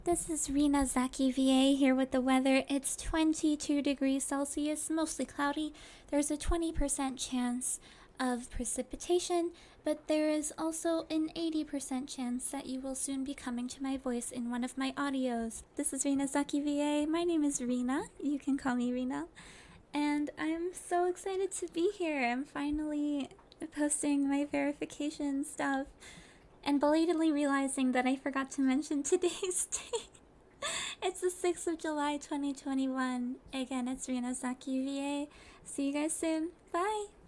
This is Rina Zaki VA here with the weather. It's 22 degrees Celsius, mostly cloudy. There's a 20% chance of precipitation, but there is also an 80% chance that you will soon be coming to my voice in one of my audios. This is Rina Zaki VA. My name is Rina. You can call me Rina. And I'm so excited to be here. I'm finally posting my verification stuff and belatedly realizing that I forgot to mention today's date. It's the 6th of July 2021. Again, it's Rina Zaki VA. See you guys soon. Bye.